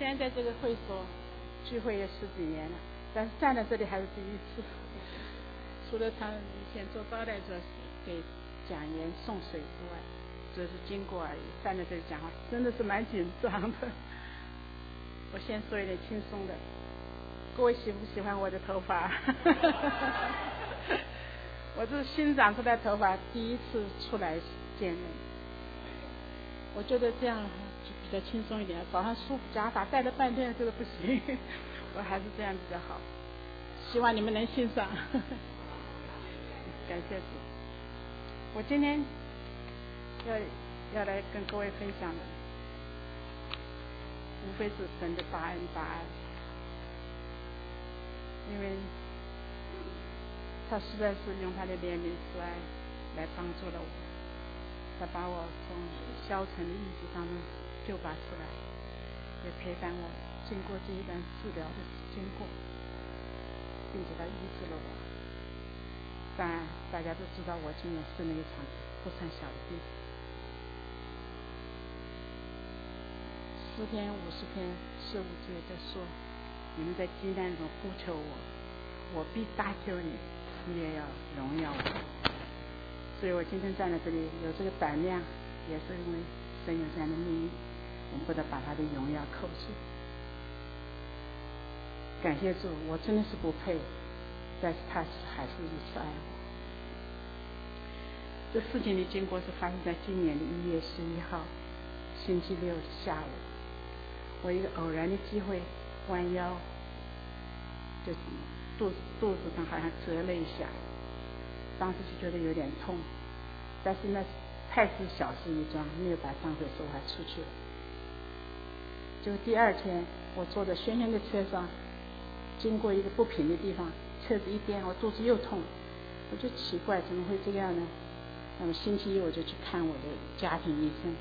虽然在这个会所聚会也10几年了，但是站在这里还是第一次。除了他以前做招待者给讲员送水之外，只是经过而已。站在这里讲话真的是蛮紧张的。我先说一点轻松的，各位喜不喜欢我的头发？我这是新长出来头发，第一次出来见人，我觉得这样就比较轻松一点。早上梳假发戴了半天这个不行，我还是这样比较好，希望你们能欣赏。感谢主。我今天要来跟各位分享的，无非是神的大恩大爱，因为他实在是用他的怜悯慈爱来帮助了我，他把我从消沉的意志当中救拔出来，也陪伴我经过这一段治疗的经过，并且他医治了我。当然大家都知道我今年生了一场不算小的病，4篇50篇15节在说，你们在艰难中呼求我，我必搭救你，你也要荣耀我。所以我今天站在这里有这个胆量，也是因为神有这样的命运，我们不得把他的荣耀扣住。感谢主，我真的是不配，但是他还是如此爱我。这事情的经过是发生在今年的1月11号星期六下午，我一个偶然的机会弯腰，就肚子上好像折了一下，当时就觉得有点痛，但是那太是小事一桩，没有把伤口手还出去了。就第2天我坐在轩轩的车上，经过一个不平的地方，车子一颠，我肚子又痛，我就奇怪怎么会这样呢？那么星期1我就去看我的家庭医生，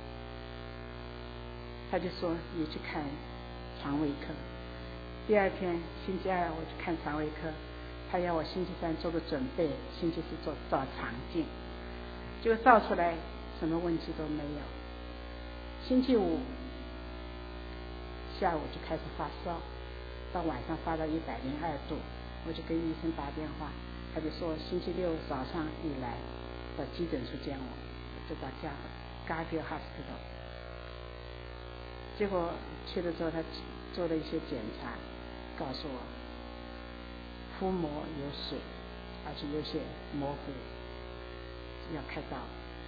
他就说你去看肠胃科。第2天星期2我去看肠胃科，他要我星期3做个准备，星期4照肠镜，结果照出来什么问题都没有。星期5下午就开始发烧，到晚上发到102度，我就跟医生打电话，他就说星期6早上你来到急诊处见我，就到Garfield Hospital。结果去了之后，他做了一些检查，告诉我腹膜有水，而且有些模糊，要开刀。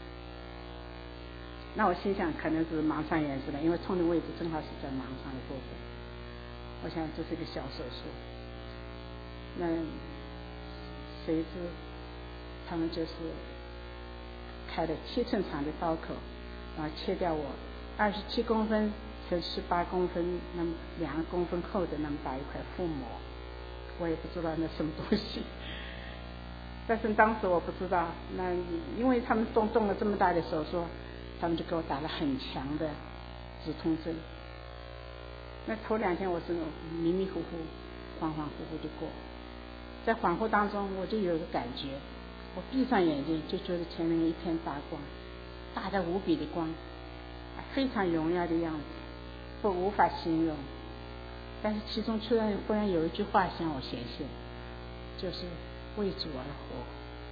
那我心想可能是盲肠炎似的，因为痛的位置正好是在盲肠的部分，我想这是一个小手术。那谁知他们就是开了7寸长的刀口，然后切掉我27公分乘18公分，那么2公分厚的那么大一块腹膜，我也不知道那什么东西。但是当时我不知道，那因为他们动了这么大的手术，他们就给我打了很强的止痛针。那头2天我是迷迷糊糊、恍恍惚惚的过，在恍惚当中我就有个感觉，我闭上眼睛就觉得前面一片大光，大得无比的光，非常荣耀的样子，无法形容。但是其中忽然有一句话向我显现，就是为主而活。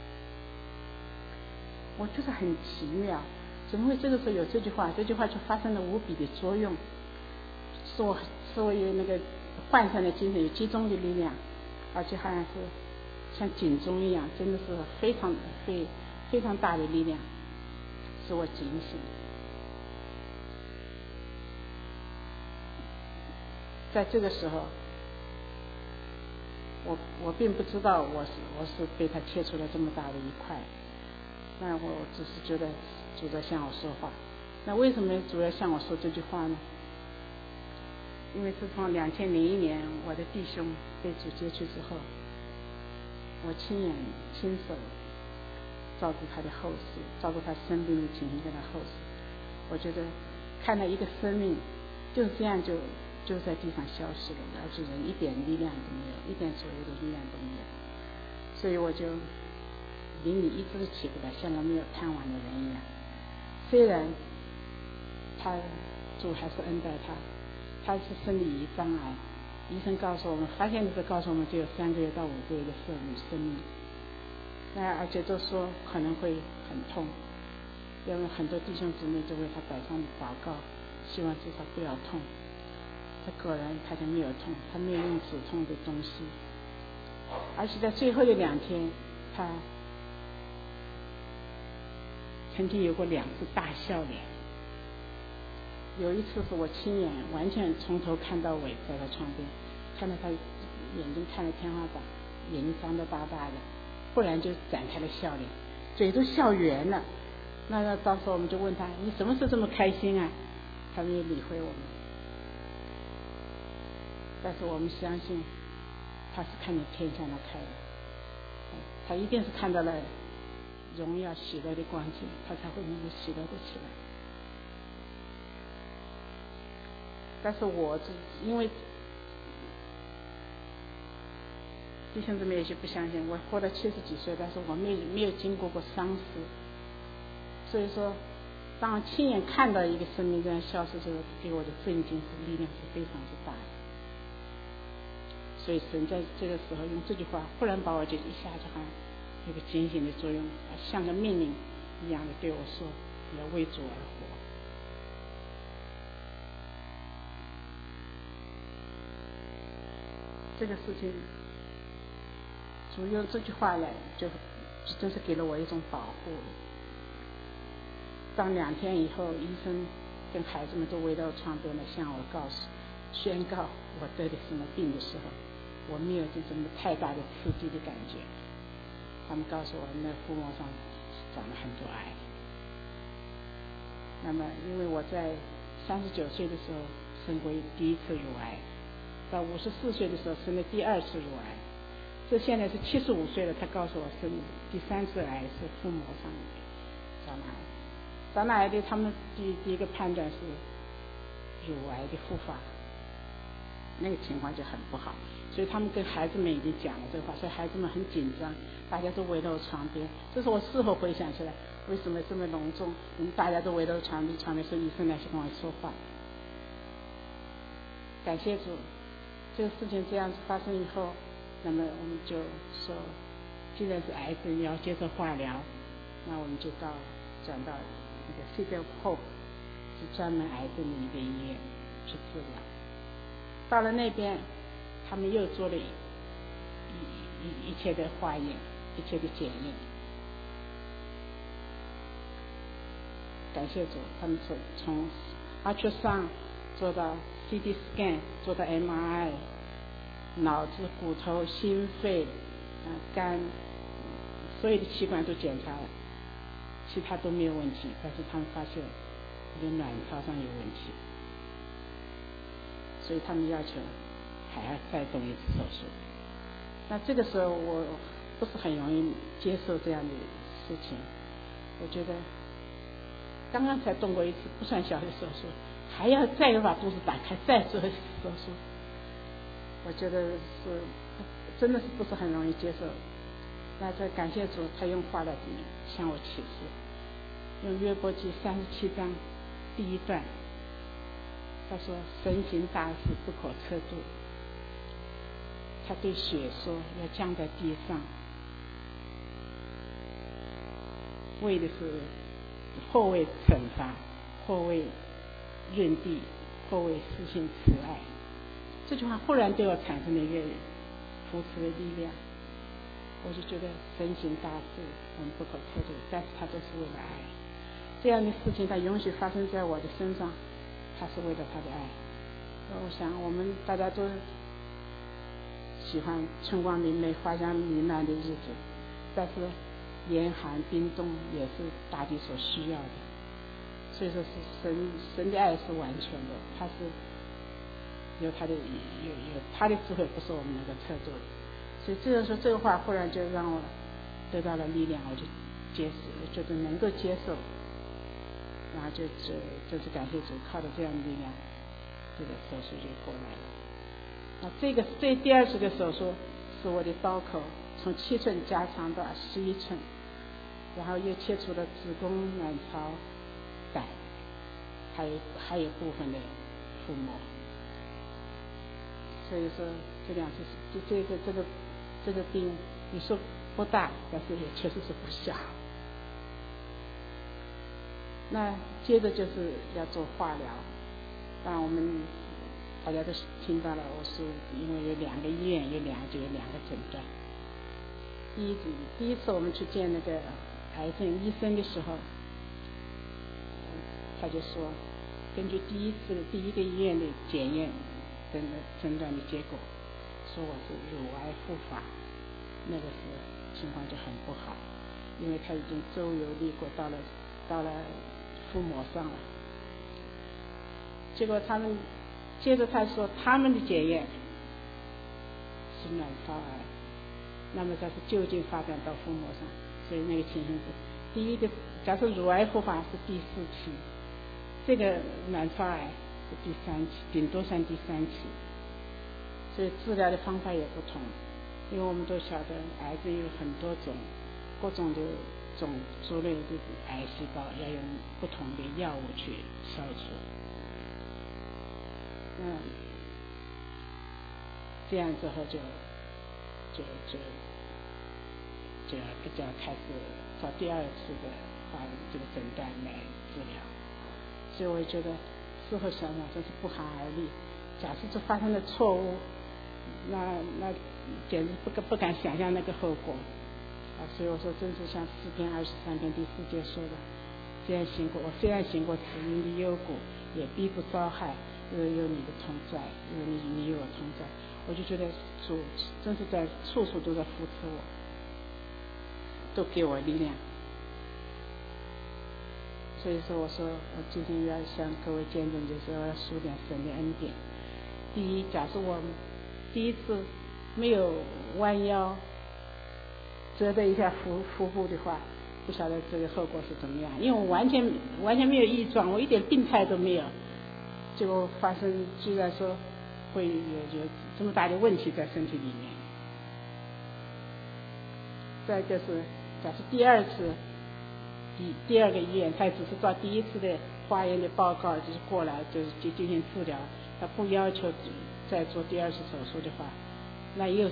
我觉得很奇妙，怎么会这个时候有这句话？这句话就发生了无比的作用，使我有那个涣散的精神有集中的力量，而且好像是像警钟一样，真的是非常大的力量，使我警醒。在这个时候，我并不知道我是被他切出了这么大的一块，那我只是觉得主在向我说话。那为什么主要向我说这句话呢？因为自从2001年我的弟兄被主接去之后，我亲手照顾他的后事，照顾他生病的情形跟他后事。我觉得看到一个生命就这样就在地上消失了，而且人一点力量都没有，一点左右的力量都没有。所以我就灵里一直起不来，像个没有盼望的人一样。虽然主还是恩待他他是生理胰脏癌，医生告诉我们，发现的时候告诉我们只有3个月到5个月的生命，而且都说可能会很痛，因为很多弟兄姊妹就为他摆上祷告，希望至少不要痛。他果然他就没有痛，他没有用止痛的东西，而且在最后的2天，他曾经有过2次大笑脸。有一次是我亲眼完全从头看到尾，在他床边，看到他眼睛看着天花板，眼睛张得大大的，忽然就展开了笑脸，嘴都笑圆了。那当时我们就问他，你什么时候这么开心啊？他没有理会我们，但是我们相信他是看见天向他开了，他一定是看到了荣耀喜乐的光景，他才会能够喜乐的起来。但是我因为弟兄姊妹有些不相信，我活到70几岁，但是我没有经过伤死，所以说当我亲眼看到一个生命这样消失之后，给我的震惊是力量是非常之大的。所以神在这个时候用这句话忽然把我就一下就好像有个警醒的作用，像个命令一样的对我说，你要为主而活。这个事情主用这句话来就真是给了我一种保护。当2天以后，医生跟孩子们都围到床边来向我宣告我得的什么病的时候，我没有这种太大的刺激的感觉。他们告诉我，那腹膜上长了很多癌。那么因为我在39岁的时候生过第1次乳癌，到54岁的时候生了第2次乳癌，这现在是75岁了，他告诉我生第3次癌是腹膜上长了癌。长了癌的他们第一个判断是乳癌的复发，那个情况就很不好，所以他们跟孩子们已经讲了这个话，所以孩子们很紧张，大家都围到我床边。这是我事后回想起来，为什么这么隆重？大家都围到床边说医生来跟我说话。感谢主，这个事情这样子发生以后，那么我们就说，既然是癌症要接受化疗，那我们就转到那个 City of Hope， 是专门癌症的一个医院去治疗。到了那边，他们又做了一切的化验，一切的检验。感谢主，他们从 ultrasound 做到 CT scan， 做到 MRI， 脑子、骨头、心肺、肝，所有的器官都检查了，其他都没有问题，但是他们发现你的卵巢上有问题，所以他们要求还要再动一次手术。那这个时候我不是很容易接受这样的事情，我觉得刚刚才动过一次不算小的手术，还要再把肚子打开再做手术，我觉得是真的是不是很容易接受。那这感谢主，他用话来向我启示，用约伯记37章第1段，他说神行大事不可测度，他对雪说要降在地上，为的是或为惩罚，或为润地，或为施行慈爱。这句话忽然对我产生了一个扶持的力量，我就觉得神行大事我们不可测度，但是他都是为了爱。这样的事情他允许发生在我的身上，他是为了他的爱。我想我们大家都喜欢春光明媚、花香弥漫的日子，但是严寒冰冻也是大地所需要的。所以说是神的爱是完全的，他是有他的智慧，不是我们能够测度的。所以这个时候这个话忽然就让我得到了力量，我就觉得能够接受，然后就是感谢主，靠着这样的力量，这个手术就过来了。那这第2次的手术是我的刀口从7寸加长到11寸，然后又切除了子宫、卵巢、胆，还有部分的腹膜。 所以说这两次这个病，你说不大，但是也确实是不小。那接着就是要做化疗，当然我们大家都听到了，我是因为有2个医院，就有2个诊断。第一次我们去见那个癌症医生的时候，他就说，根据第一个医院的检验诊断的结果，说我是乳癌复发，那个时候情况就很不好，因为他已经周游列国到了腹膜上了。结果接着他说他们的检验是卵巢癌，那么它是就近发展到腹膜上，所以那个情形是第一个，假设乳癌复发是第4期，这个卵巢癌是第3期，顶多算第3期，所以治疗的方法也不同，因为我们都晓得癌症有很多种，各种的族类的癌细胞要用不同的药物去消除。这样之后就要开始找第2次的这个诊断来治疗。所以我觉得事后想想真是不寒而栗。假设这发生了错误，那简直不敢想象那个后果啊！所以我说，真是像诗篇23篇第4节说的，我虽然行过死荫的幽谷，也必不遭害，因为有你的同在，因为你与我同在。我就觉得主真是在处处都在扶持我，都给我力量。所以说我说我今天要向各位见证，就是要数点神的恩典。第一，假设我第一次没有弯腰折得一下腹部的话，不晓得这个后果是怎么样，因为我完全没有异状，我一点病态都没有，结果发生居然说会有这么大的问题在身体里面。再就是假设第2次第2个医院，他只是照第1次的化验的报告就是过来就是进行治疗，他不要求再做第2次手术的话，那又是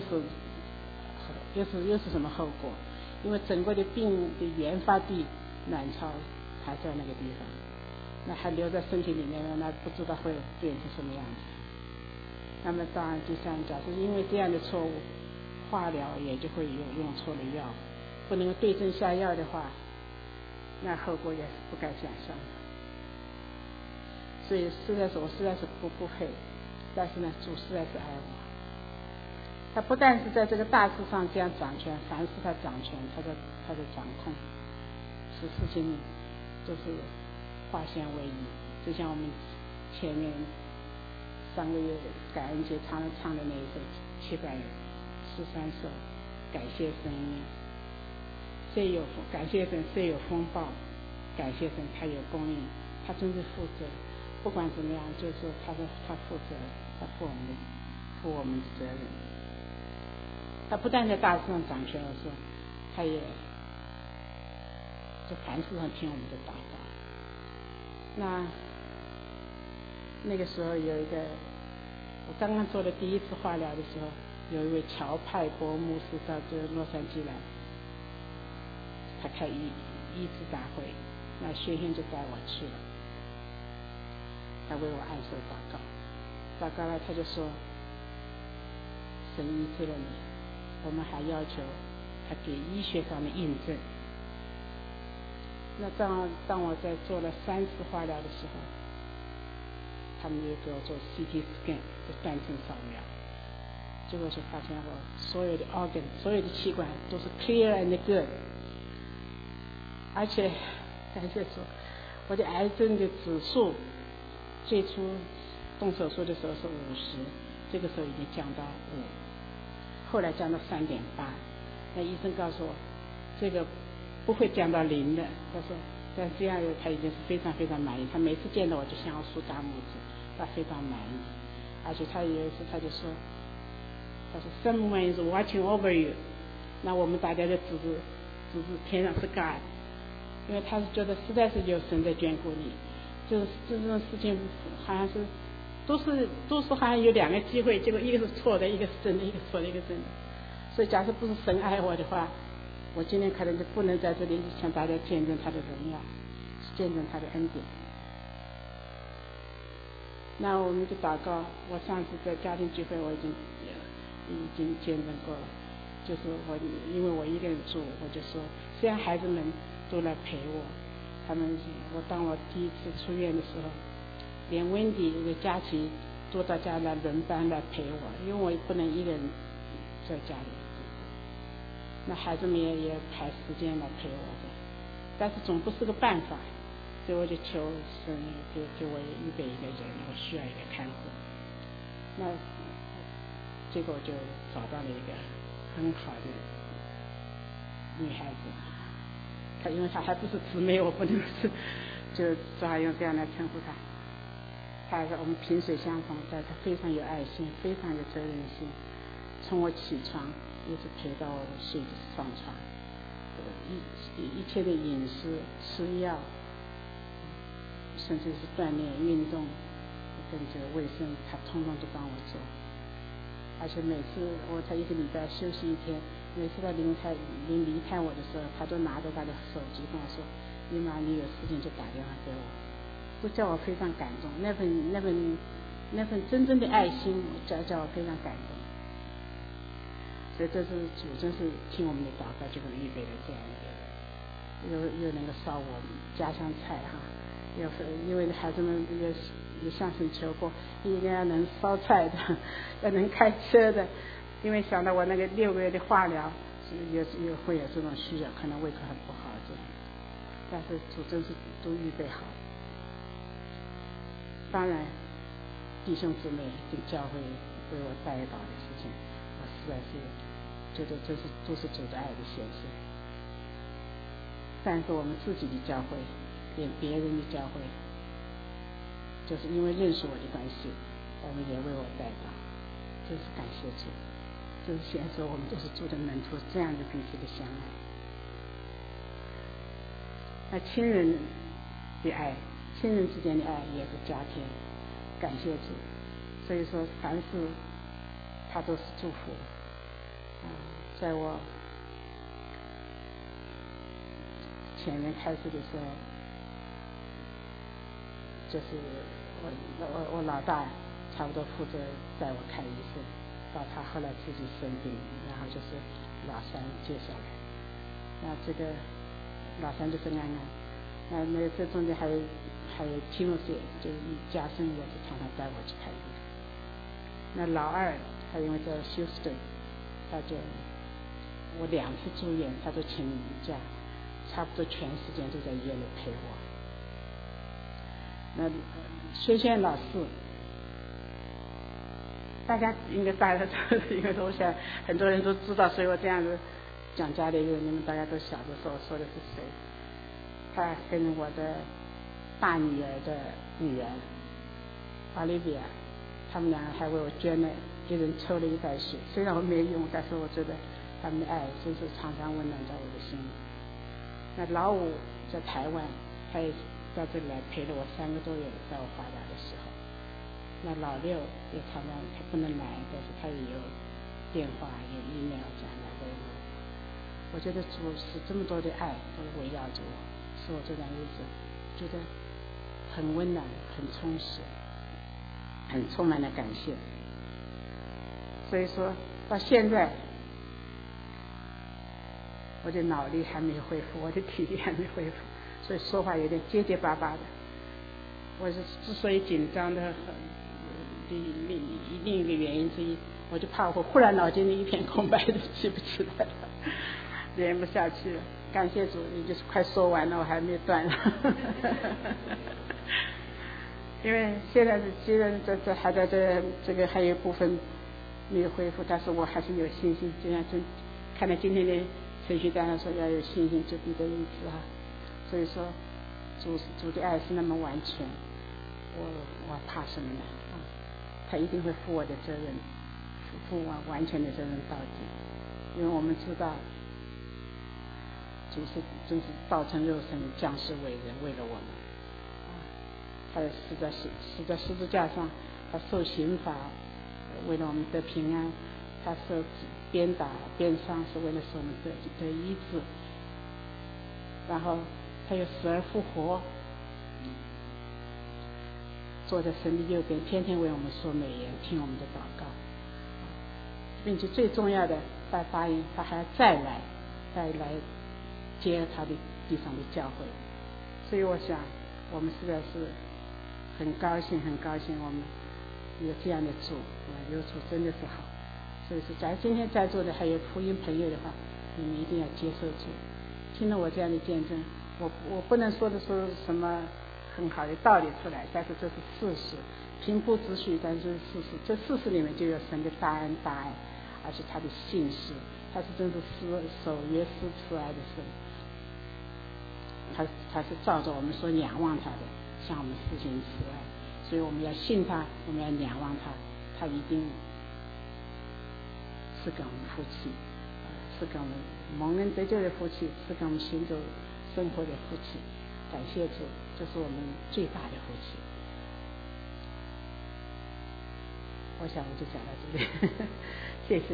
什么后果？因为整个的病的原发地卵巢还在那个地方，那还留在身体里面，那不知道会变成什么样子。那么当然第3，假设因为这样的错误，化疗也就会用错了药，不能够对症下药的话，那后果也是不敢想象的。所以我实在是不配，但是呢，主实在是爱我。他不但是在这个大事上这样掌权，凡是他掌权，他的掌控，使事情就是化险为夷。就像我们前面上个月感恩节唱的那一首713首感谢神一样，虽有感谢神，虽有风暴，感谢神他有供应，他真是负责。不管怎么样，就是说他负责，他负我们的责任。他不但在大事上掌权，而是他也就凡事上听我们的祷告。那个时候有一个，我刚刚做的第1次化疗的时候，有一位乔派博牧师到这洛杉矶来，他开医治大会，那轩轩就带我去了，他为我按手祷告了，他就说神医治了你，我们还要求他给医学上的印证。那当我在做了3次化疗的时候，他们又给我做 CT scan 就断层扫描，结果就发现我所有的 organ 所有的器官都是 clear and good， 而且感谢说我的癌症的指数最初动手术的时候是50，这个时候已经降到5，后来降到3.8。那医生告诉我这个不会降到0的，他说但这样他已经是非常非常满意，他每次见到我就向我竖大拇指，他非常满意。而且他有一次他就说，他说 someone is watching over you， 那我们大家就指天上是 God， 因为他是觉得实在是有神在眷顾你，这种事情好像是都是好像有2个机会，结果一个是错的，一个是真的，一个错的，一个真的。所以假设不是神爱我的话，我今天可能就不能在这里向大家见证他的荣耀，见证他的恩典。那我们就祷告。我上次在家庭聚会我已经见证过了，就是因为我一个人住，我就说，虽然孩子们都来陪我，当我第一次出院的时候，连温迪和佳琪都到家来轮班来陪我，因为我也不能一个人在家里，那孩子们也排时间来陪我的，但是总不是个办法，所以我就求神给我预备一个人，我需要一个看护。那结果就找到了一个很好的女孩子，因为她还不是姊妹，我不能就只好用这样来称呼她。她是我们萍水相逢，但她非常有爱心，非常有责任心，从我起床一直陪到我上床，一切的饮食、吃药，甚至是锻炼、运动跟这个卫生，她通通都帮我做。而且每次他1个礼拜休息1天，每次他临离开我的时候，他都拿着他的手机跟我说：“姨妈，你有事情就打电话给我。”都叫我非常感动，那份真正的爱心叫我非常感动。所以这是主真是听我们的祷告，就预备了这样一个，又能够烧我们家乡菜哈，因为孩子们也向神求过，一定要能烧菜的，要能开车的，因为想到我那个6个月的化疗，也会有这种需要，可能胃口很不好这样，但是主真是都预备好。当然，弟兄姊妹跟教会为我带祷的事情，我实在是觉得这都是主的爱的显示。但是我们自己的教会，连别人的教会，就是因为认识我的关系，我们也为我带祷，真是感谢主，真是显示我们都是主的门徒，这样的彼此的相爱。那亲人的爱，亲人之间的爱也是加添，感谢主。所以说凡事他都是祝福。在我前面开始的时候，就是我老大差不多负责带我看医生，到他后来自己生病，然后就是老三接下来，那这个老三就是安安，那这中间还有提诺西，就是加深也是常常带我去看医生。那老二他因为在休斯顿，他就我2次住院，他都请假，差不多全时间都在医院里陪我。那薛轩老师，大家应该我想很多人都知道，所以我这样子讲家里人，你们大家都晓得说我说的是谁。他跟我的大女儿的女儿 Olivia， 他们2个还为我捐了，一人抽了1袋血，虽然我没用，但是我觉得他们的爱真是常常温暖在我的心里。那老五在台湾，他也到这里来陪了我3个多月，在我化疗的时候。那老六也常常他不能来，但是他也有电话有 email 这样来慰问我。我觉得主是这么多的爱都围绕着我，使我这段日子觉得很温暖，很充实，很充满了感谢。所以说到现在，我的脑力还没有恢复，我的体力还没恢复，所以说话有点结结巴巴的。我是之所以紧张的另一个原因之一，我就怕我忽然脑筋里一片空白的记不起来了，连不下去了。感谢主，你就是快说完了，我还没断。因为现在虽然这还在这个还有部分没有恢复，但是我还是有信心。就像看到今天的程序单上说要有信心就必得医治哈，所以说主的爱是那么完全，我怕什么呢？他一定会负我的责任，负完全的责任到底。因为我们知道主是真是道成肉身，降世为人，为了我们。他死在十字架上， 他受刑罚，为了我们得平安；他受鞭打、鞭伤，是为了使我们得医治。然后他又死而复活，坐在神的右边，天天为我们说美言，听我们的祷告，并且最重要的，他答应他还要再来接他的地上的教会。所以我想我们实在是很高兴我们有这样的主，有主真的是好。所以说假如今天在座的还有福音朋友的话，你们一定要接受主。听了我这样的见证，我不能说的出什么很好的道理出来，但是这是事实，平铺直叙，但是事实。这事实里面就有神的大恩大爱，而且他的信实，他是真是守约施慈爱的神。他是照着我们所仰望他的，向我们施行慈爱，所以我们要信他，我们要仰望他，他一定是给我们福气，是给我们蒙恩得救的福气，是给我们行走生活的福气。感谢主，这是我们最大的福气。我想我就讲到这里，谢谢。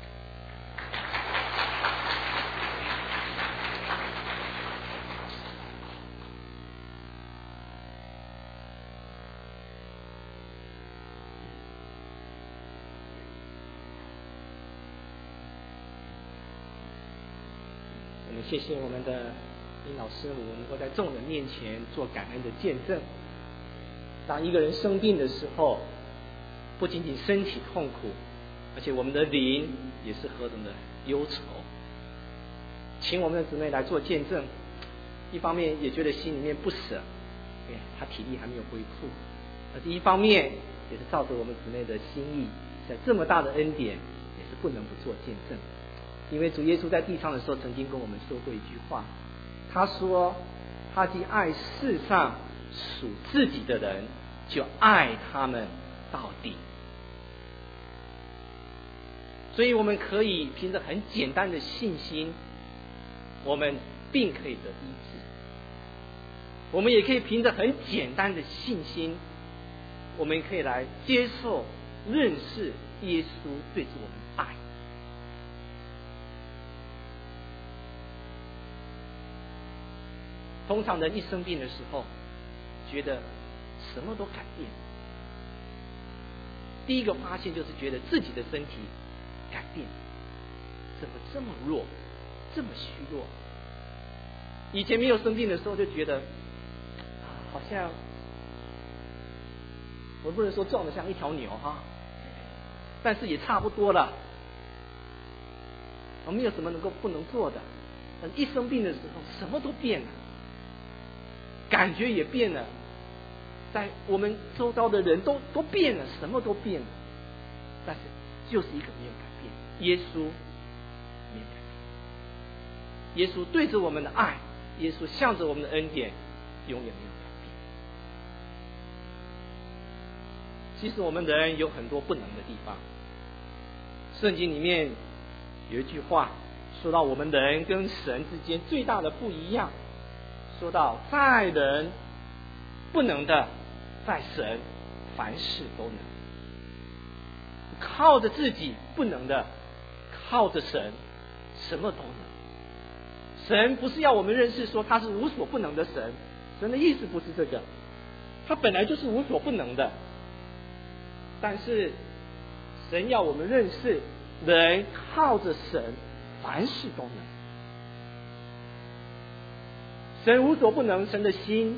谢谢我们的林老师母能够在众人面前做感恩的见证。当一个人生病的时候，不仅仅身体痛苦，而且我们的灵也是何等的忧愁。请我们的姊妹来做见证，一方面也觉得心里面不舍，他体力还没有恢复；而第一方面也是照着我们姊妹的心意，在这么大的恩典，也是不能不做见证。因为主耶稣在地上的时候曾经跟我们说过一句话，他说他既爱世上属自己的人，就爱他们到底。所以我们可以凭着很简单的信心，我们病可以得医治；我们也可以凭着很简单的信心，我们可以来接受认识耶稣对着我们的爱。通常人一生病的时候，觉得什么都改变。第一个发现就是觉得自己的身体改变，怎么这么弱，这么虚弱？以前没有生病的时候就觉得，好像我不能说壮得像一条牛哈，但是也差不多了。我没有什么能够不能做的。但一生病的时候，什么都变了。感觉也变了，在我们周遭的人都变了，什么都变了，但是就是一个没有改变，耶稣没有改变。耶稣对着我们的爱，耶稣向着我们的恩典，永远没有改变。其实我们人有很多不能的地方，圣经里面有一句话说到我们人跟神之间最大的不一样，说到在人不能的，在神凡事都能。靠着自己不能的，靠着神什么都能。神不是要我们认识说他是无所不能的神，神的意思不是这个，他本来就是无所不能的。但是神要我们认识，人靠着神凡事都能。神无所不能，神的心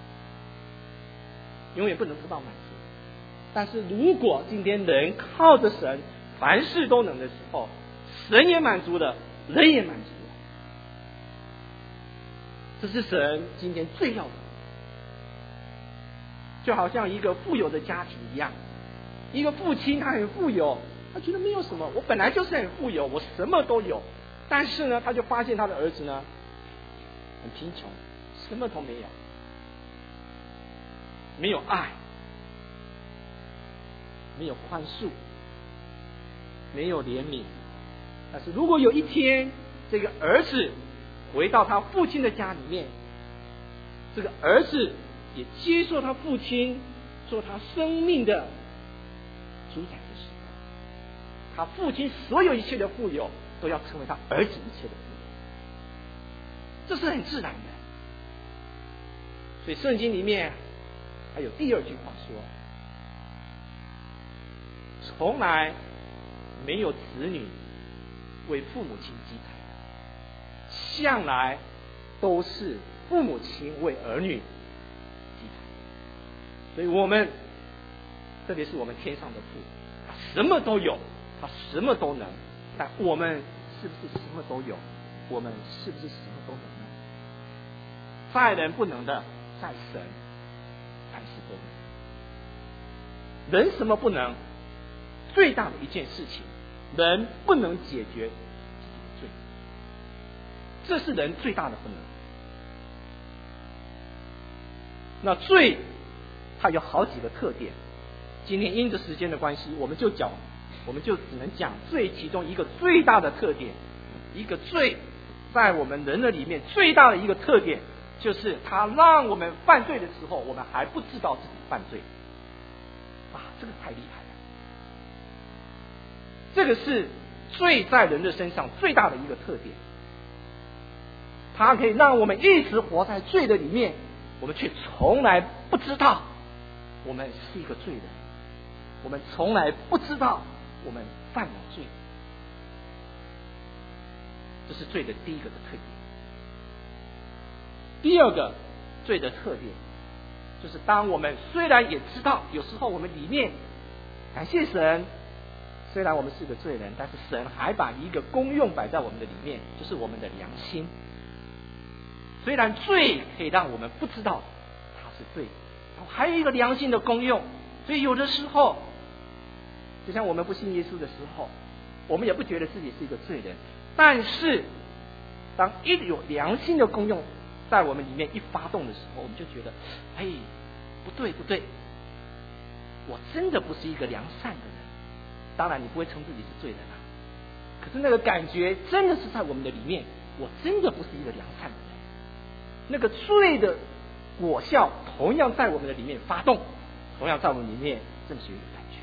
永远不能得到满足。但是如果今天人靠着神凡事都能的时候，神也满足了，人也满足了。这是神今天最要的。就好像一个富有的家庭一样，一个父亲他很富有，他觉得没有什么，我本来就是很富有，我什么都有。但是呢，他就发现他的儿子呢很贫穷，什么都没有，没有爱，没有宽恕，没有怜悯。但是如果有一天这个儿子回到他父亲的家里面，这个儿子也接受他父亲做他生命的他父亲所有一切的富有都要成为他儿子一切的富有，这是很自然的。所以圣经里面还有第二句话说，从来没有子女为父母亲积财，向来都是父母亲为儿女积财。所以我们特别是我们天上的父，他什么都有，他什么都能，但我们是不是什么都有？我们是不是什么都能呢？在人不能的，在神凡事都能。人什么不能？最大的一件事情，人不能解决自己的罪，这是人最大的不能。那罪它有好几个特点，今天因着时间的关系，我们就只能讲罪其中一个最大的特点。一个罪在我们人的里面最大的一个特点，就是它让我们犯罪的时候，我们还不知道自己犯罪。这个太厉害了。这个是罪在人的身上最大的一个特点，它可以让我们一直活在罪的里面，我们却从来不知道我们是一个罪人，我们从来不知道我们犯了罪。这是罪的第一个的特点。第二个罪的特点，就是当我们虽然也知道有时候我们里面感谢神，虽然我们是个罪人，但是神还把一个功用摆在我们的里面，就是我们的良心。虽然罪可以让我们不知道它是罪，还有一个良心的功用。所以有的时候就像我们不信耶稣的时候，我们也不觉得自己是一个罪人，但是当一有良心的功用在我们里面一发动的时候，我们就觉得不对，我真的不是一个良善的人。当然你不会称自己是罪人可是那个感觉真的是在我们的里面，我真的不是一个良善的人。那个罪的果效同样在我们的里面发动，同样在我们里面正是有感觉。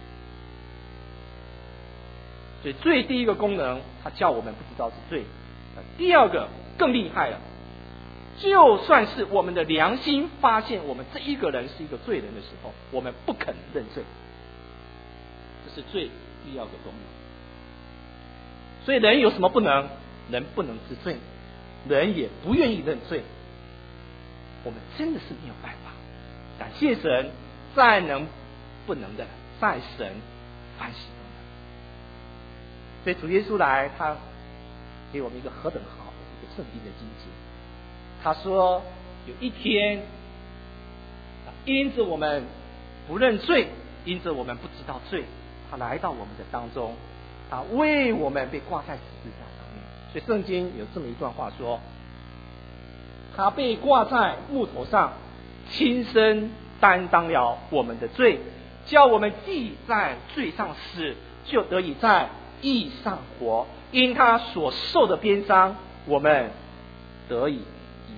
所以罪第一个功能，它叫我们不知道是罪。第二个更厉害了，就算是我们的良心发现我们这一个人是一个罪人的时候，我们不肯认罪，这是罪第二个功能。所以人有什么不能？人不能知罪，人也不愿意认罪。我们真的是没有办法。感谢神，在能不能的，在神凡事都能。所以主耶稣来，他给我们一个何等好的一个圣经的经节。他说有一天，因着我们不认罪，因着我们不知道罪，他来到我们的当中，他为我们被挂在十字架上面。所以圣经有这么一段话说，他被挂在木头上，亲身担当了我们的罪，叫我们既在罪上死，就得以在义上活。因他所受的鞭伤，我们得以医治。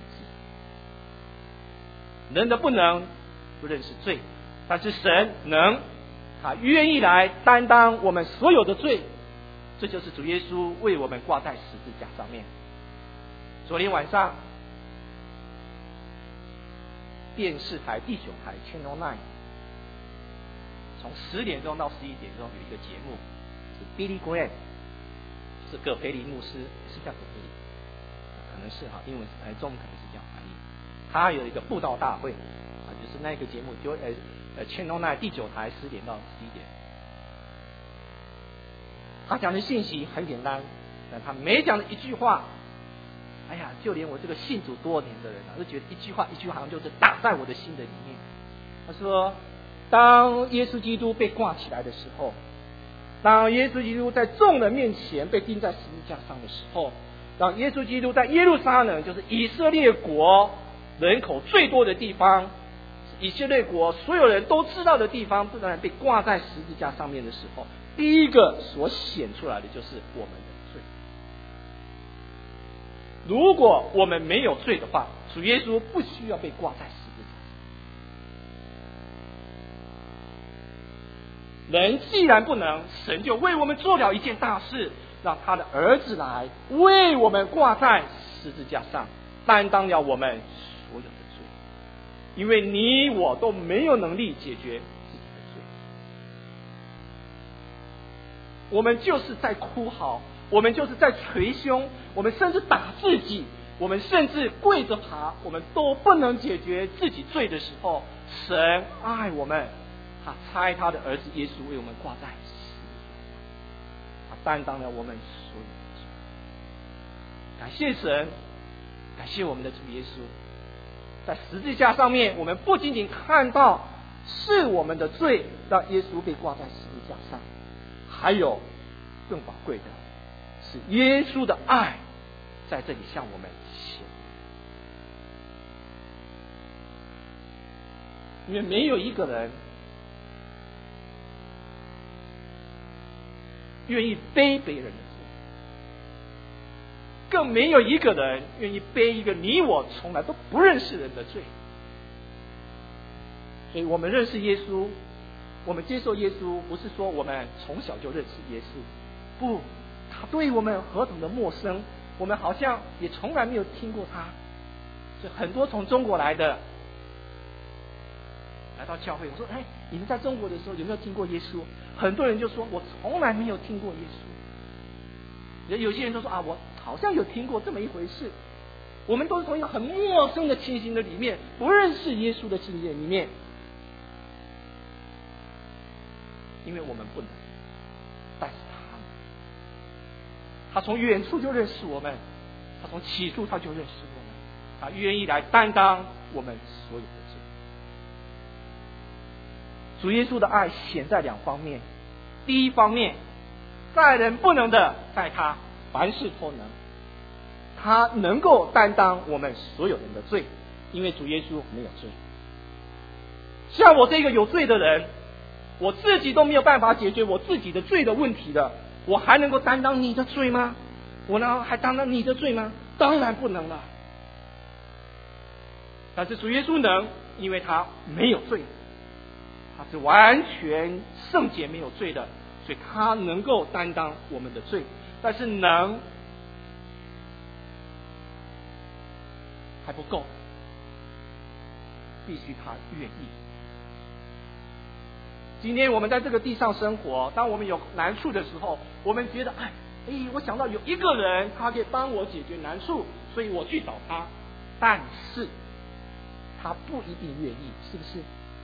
人的不能不认识罪，但是神能，他愿意来担当我们所有的罪。这就是主耶稣为我们挂在十字架上面。昨天晚上电视台第9台 Channel 9， 从10点钟到11点钟有一个节目，是 Billy Graham， 是葛培理牧师，是叫葛培理，可能是英文中文可能是这样翻译。他有一个布道大会，就是那个节目就Channel 9第9台10点到11点。他讲的信息很简单，但他每讲的一句话，就连我这个信主多年的人都觉得一句话好像就是打在我的心的里面。他说，当耶稣基督被挂起来的时候，当耶稣基督在众人面前被钉在十字架上的时候，当耶稣基督在耶路撒冷，就是以色列国人口最多的地方，以色列国所有人都知道的地方，突然被挂在十字架上面的时候，第一个所显出来的就是我们的罪。如果我们没有罪的话，主耶稣不需要被挂在十字架上。 人既然不能，神就为我们做了一件大事，让他的儿子来为我们挂在十字架上，担当了我们所有的罪。因为你我都没有能力解决自己的罪，我们就是在哭嚎，我们就是在捶胸，我们甚至打自己，我们甚至跪着爬，我们都不能解决自己罪的时候，神爱我们，他差他的儿子耶稣为我们挂在十字架上，他担当了我们所有的罪。感谢神，感谢我们的主耶稣，在十字架上面，我们不仅仅看到是我们的罪让耶稣被挂在十字架上，还有更宝贵的是耶稣的爱在这里向我们显明。因为没有一个人愿意背别人的罪，更没有一个人愿意背一个你我从来都不认识人的罪。所以我们认识耶稣，我们接受耶稣，不是说我们从小就认识耶稣，不，他对我们何等的陌生，我们好像也从来没有听过他。所以很多从中国来的来到教会，我说你们在中国的时候有没有听过耶稣？很多人就说我从来没有听过耶稣。有些人都说我好像有听过这么一回事。我们都是从一个很陌生的情形的里面，不认识耶稣的情形里面，因为我们不能，但是他从远处就认识我们，他从起初他就认识我们，他愿意来担当我们所有的罪。主耶稣的爱显在两方面，第一方面，在人不能的，在他凡事都能，他能够担当我们所有人的罪，因为主耶稣没有罪。像我这个有罪的人，我自己都没有办法解决我自己的罪的问题的，我还能够担当你的罪吗？我呢还担当你的罪吗？当然不能了。但是主耶稣能，因为他没有罪，他是完全圣洁没有罪的，所以他能够担当我们的罪。但是能还不够，必须他愿意。今天我们在这个地上生活，当我们有难处的时候，我们觉得我想到有一个人他可以帮我解决难处，所以我去找他，但是他不一定愿意，是不是？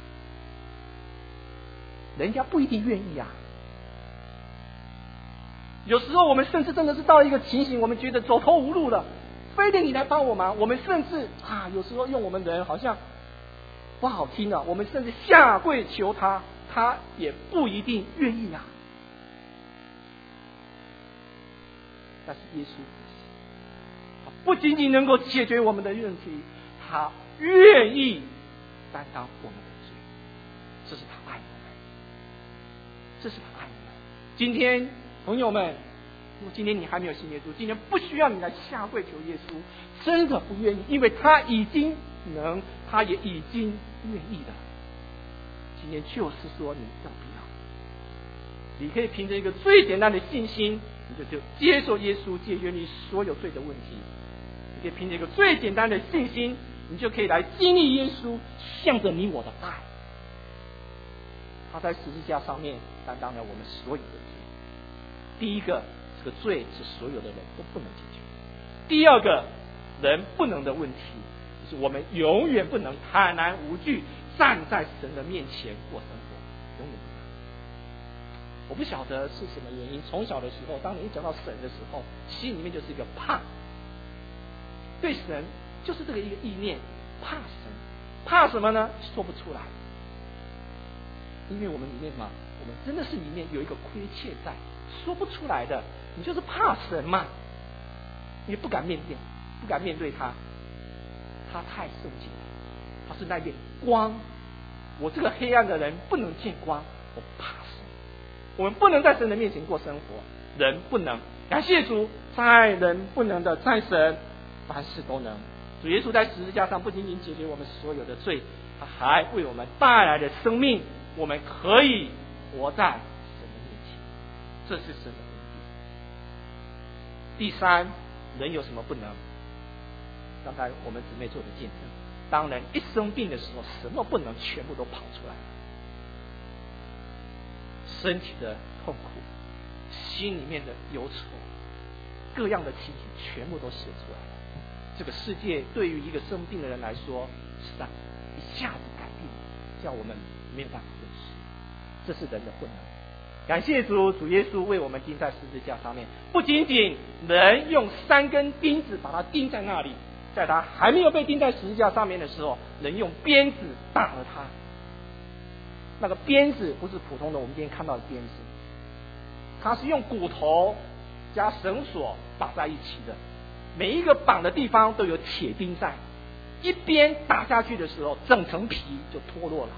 人家不一定愿意啊。有时候我们甚至真的是到一个情形，我们觉得走投无路了，非得你来帮我忙，我们甚至有时候用我们人好像不好听啊，我们甚至下跪求他，他也不一定愿意啊。但是耶稣他不仅仅能够解决我们的问题，他愿意担当我们的罪，这是他爱我们，这是他爱我们。今天朋友们，如果今天你还没有信耶稣，今天不需要你来下跪求耶稣，真的不愿意，因为他已经能，他也已经愿意了。今天就是说你要不要？你可以凭着一个最简单的信心，你就接受耶稣解决你所有罪的问题。你可以凭着一个最简单的信心，你就可以来经历耶稣向着你我的爱。他在十字架上面担当了我们所有的罪。第一个，这个罪是所有的人都不能解决；第二个，人不能的问题，就是我们永远不能坦然无惧站在神的面前过生活，永远不能。我不晓得是什么原因，从小的时候，当你一讲到神的时候，心里面就是一个怕，对神就是这个一个意念，怕神，怕什么呢？说不出来，因为我们里面嘛，我们真的是里面有一个亏欠在，说不出来的，你就是怕神嘛，你不敢面对他，他太圣洁了，他是那面光，我这个黑暗的人不能见光，我怕神。我们不能在神的面前过生活，人不能。感谢主，在人不能的，在神凡事都能。主耶稣在十字架上不仅仅解决我们所有的罪，他还为我们带来了生命，我们可以活在神的面前，这是神的恩典。第三，人有什么不能？刚才我们姊妹做的见证，当人一生病的时候，什么不能全部都跑出来了，身体的痛苦，心里面的忧愁，各样的情形全部都写出来了。这个世界对于一个生病的人来说，是在一下子改变，叫我们没有办法认识，这是人的混乱。感谢主，主耶稣为我们钉在十字架上面，不仅仅人用3根钉子把它钉在那里，在他还没有被钉在十字架上面的时候，人用鞭子打了他。那个鞭子不是普通的我们今天看到的鞭子，它是用骨头加绳索绑在一起的，每一个绑的地方都有铁钉在，一鞭打下去的时候，整层皮就脱落了。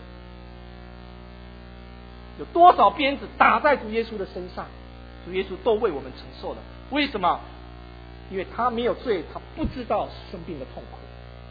有多少鞭子打在主耶稣的身上，主耶稣都为我们承受了。为什么？因为他没有罪，他不知道生病的痛苦。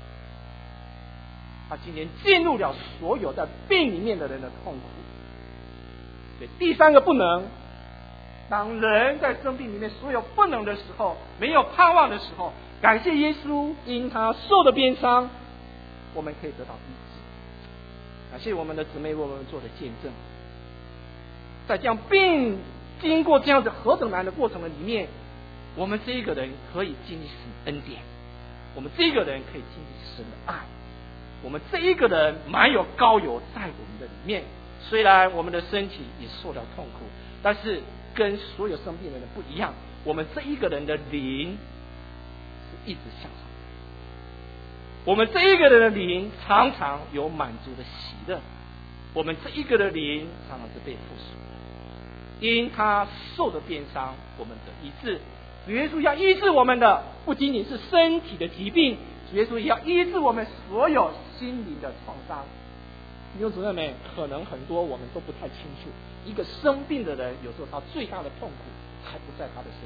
他今天进入了所有在病里面的人的痛苦。对，第三个不能，当人在生病里面所有不能的时候，没有盼望的时候，感谢耶稣，因他受的鞭伤，我们可以得到医治。感谢我们的姊妹为我们做的见证，在这样病经过这样子何等难的过程的里面，我们这一个人可以经历神恩典，我们这一个人可以经历神的爱，我们这一个人满有膏油在我们的里面。虽然我们的身体也受了痛苦，但是跟所有生病的人不一样，我们这一个人的灵是一直向上的，我们这一个人的灵常常有满足的喜乐，我们这一个的灵常常是被复苏的。因他受的鞭伤，我们得医治。主耶稣要医治我们的不仅仅是身体的疾病，主耶稣也要医治我们所有心灵的创伤。弟兄姊妹们，可能很多我们都不太清楚，一个生病的人，有时候他最大的痛苦还不在他的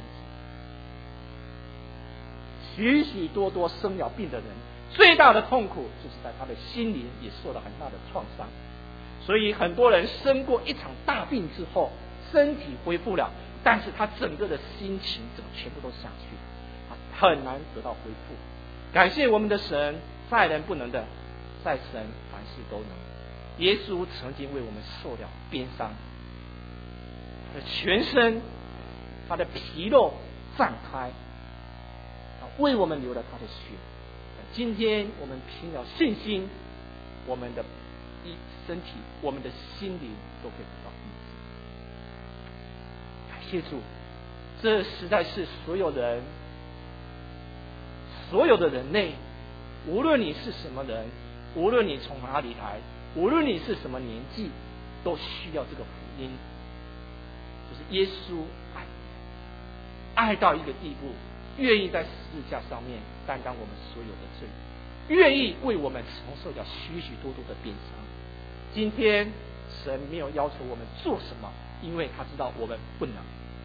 身体，许许多多生了病的人，最大的痛苦就是在他的心灵也受了很大的创伤。所以很多人生过一场大病之后，身体恢复了，但是他整个的心情整个全部都下去了，他很难得到恢复。感谢我们的神，在人不能的，在神凡事都能。耶稣曾经为我们受了鞭伤，他的全身，他的皮肉绽开，为我们流了他的血。今天我们凭了信心，我们的身体，我们的心灵都可以得到医治。感谢主，这实在是所有人，所有的人类，无论你是什么人，无论你从哪里来，无论你是什么年纪，都需要这个福音，就是耶稣爱到一个地步，愿意在十字架上面担当我们所有的罪，愿意为我们承受掉许许多多的鞭伤。今天神没有要求我们做什么，因为他知道我们不能。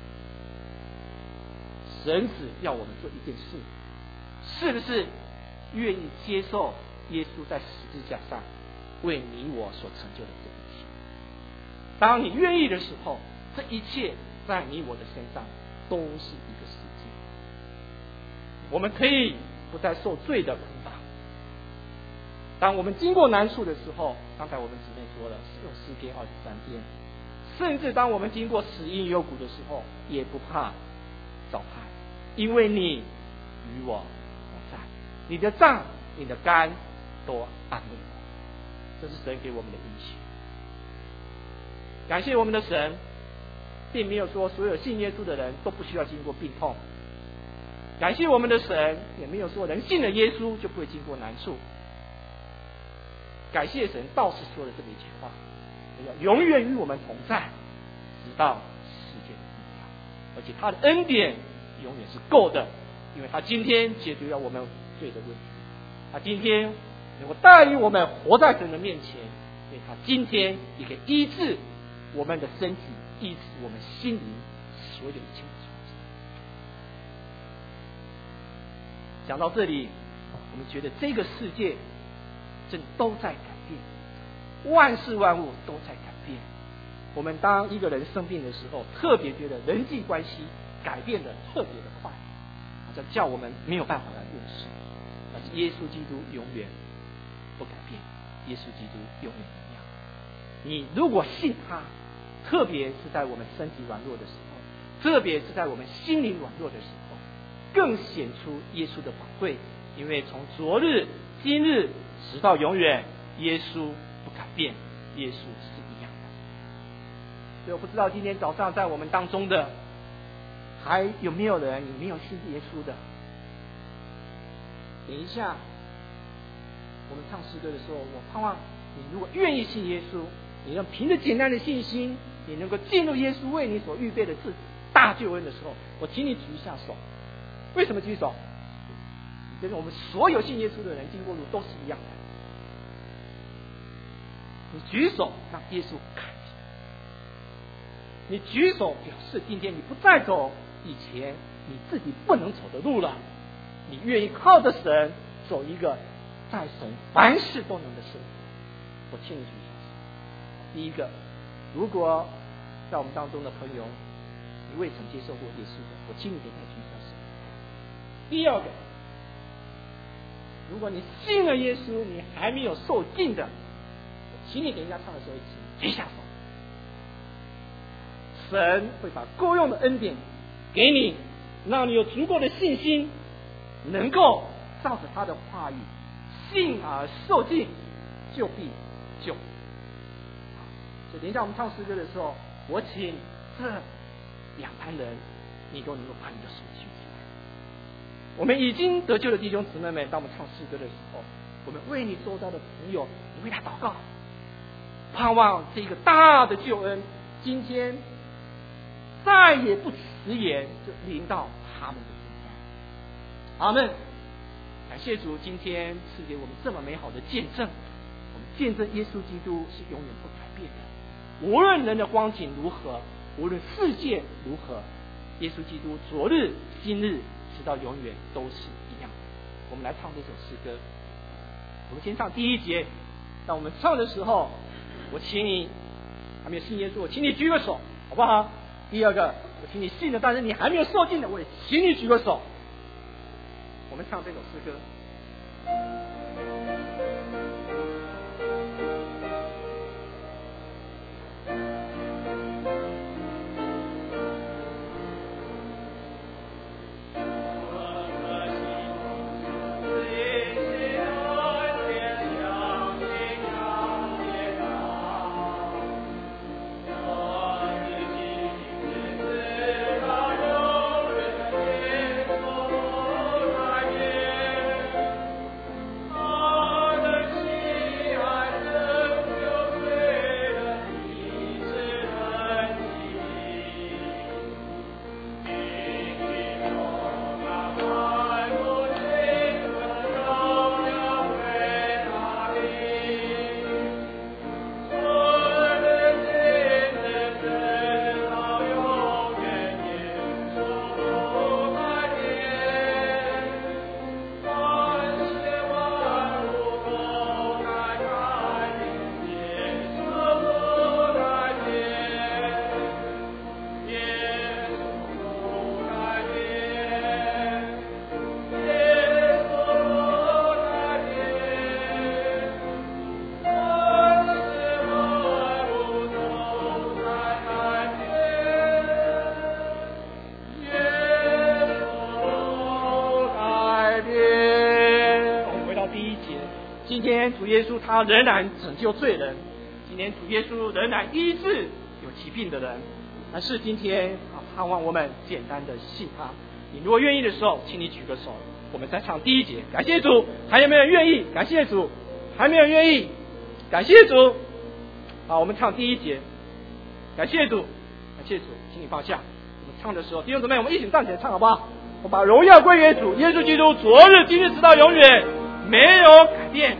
神只要我们做一件事，是不是愿意接受耶稣在十字架上为你我所成就的这一切？当你愿意的时候，这一切在你我的身上都是一个实际。我们可以不再受罪的捆绑。当我们经过难处的时候，刚才我们姊妹说了64天、23天，甚至当我们经过死荫幽谷的时候，也不怕遭害，因为你与我同在，你的杖、你的竿都安慰我。这是神给我们的应许。感谢我们的神，并没有说所有信耶稣的人都不需要经过病痛。感谢我们的神，也没有说人信了耶稣就不会经过难处。感谢神，道士说的这么一句话：要永远与我们同在，直到世界的末了。而且他的恩典永远是够的，因为他今天解决了我们罪的问题，他今天能够带领我们活在神的面前，所以他今天也可以医治我们的身体，医治我们心灵所有一切的创伤。讲到这里，我们觉得这个世界正都在改变，万事万物都在改变， 我们当一个人生病的时候，特别觉得人际关系改变的特别的快，好像叫我们没有办法来认识。但是耶稣基督永远不改变，耶稣基督永远一样。你如果信他，特别是在我们身体软弱的时候，特别是在我们心灵软弱的时候，更显出耶稣的宝贵。因为从昨日、今日直到永远，耶稣不改变，耶稣是一样的。所以我不知道今天早上在我们当中的还有没有人你没有信耶稣的。等一下我们唱诗歌的时候，我盼望你如果愿意信耶稣，你要凭着简单的信心，你能够进入耶稣为你所预备的这大救恩的时候，我请你举一下手。为什么举手？因为我们所有信耶稣的人经过路都是一样的。你举手让耶稣看见，你举手表示今天你不再走以前你自己不能走的路了，你愿意靠着神走一个在神凡事都能的生活。我请你举手。第一个，如果在我们当中的朋友你未曾接受过耶稣的，我请你点下举手。第二个，如果你信了耶稣你还没有受尽的，我请你等一下唱的时候请举下手。神会把够用的恩典给你，让你有足够的信心，能够照着他的话语信而受尽，就必救。所以等一下我们唱诗歌的时候，我请这两班人你都能够把你的手举起来。我们已经得救的弟兄姊妹们，当我们唱诗歌的时候，我们为你周遭的朋友，你为他祷告，盼望这个大的救恩今天再也不迟延就临到他们的身上。阿们。感谢主今天赐给我们这么美好的见证，我们见证耶稣基督是永远不改变的，无论人的光景如何，无论世界如何，耶稣基督昨日今日直到永远都是一样的。我们来唱这首诗歌。我们先唱第一节，当我们唱的时候，我请你还没有信耶稣，我请你举个手，好不好？第二个，我请你信了，但是你还没有受尽的，我也请你举个手。我们唱这首诗歌。今天主耶稣他仍然拯救罪人，今天主耶稣仍然医治有疾病的人，但是今天盼望我们简单的信他。你如果愿意的时候，请你举个手，我们再唱第一节。感谢主，还有没有人愿意？感谢主，还没有人愿意？感谢主。好，我们唱第一节。感谢主，感谢主，请你放下。我们唱的时候，弟兄姊妹，我们一起站起来唱好不好？我把荣耀归给主，耶稣基督，昨日、今日直到永远没有改变。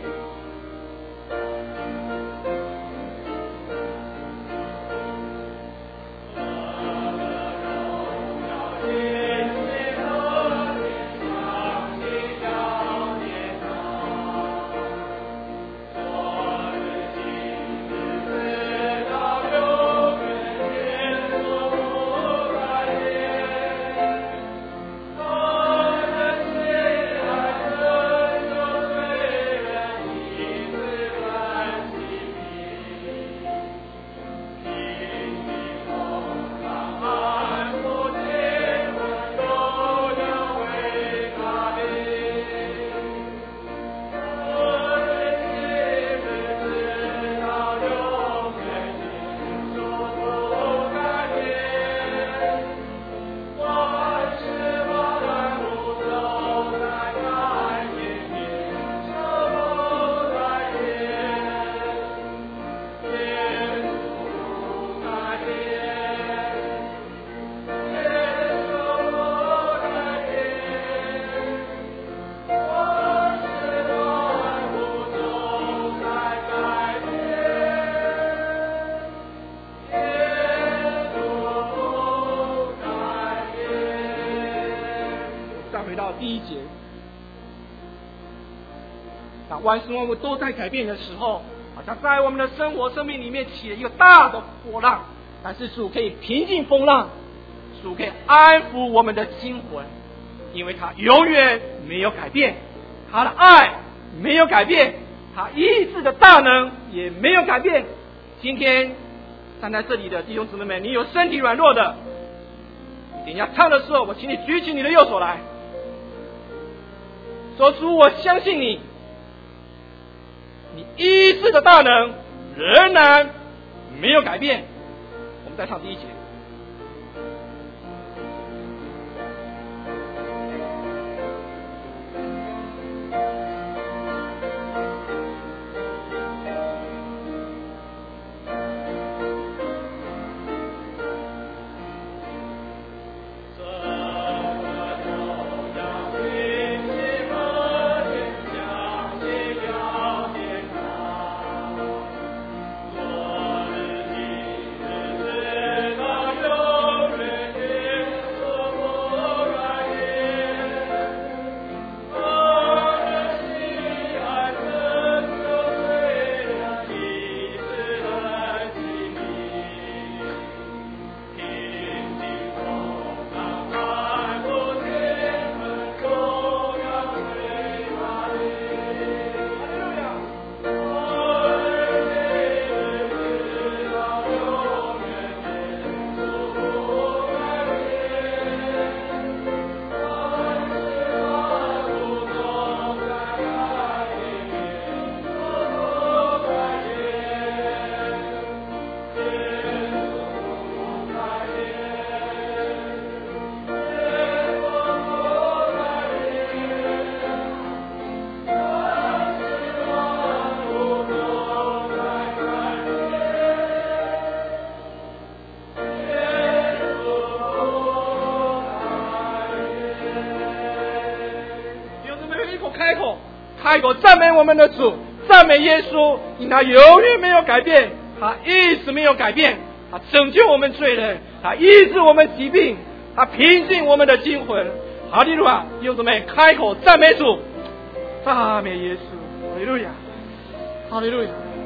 第一节，当万事万物都在改变的时候，好像在我们的生活生命里面起了一个大的波浪，但是主可以平静风浪，主可以安抚我们的心魂，因为他永远没有改变，他的爱没有改变，他医治的大能也没有改变。今天站在这里的弟兄姊妹们，你有身体软弱的，你等一下唱的时候，我请你举起你的右手来，说主，我相信你，你医治的大能仍然没有改变。我们再唱第一节。开口赞美我们的主，赞美耶稣，因他永远没有改变，他一直没有改变，他拯救我们罪人，他医治我们疾病，他平静我们的精魂。哈利路亚！弟兄姊妹，开口赞美主，赞美耶稣，哈利路亚，哈利路亚。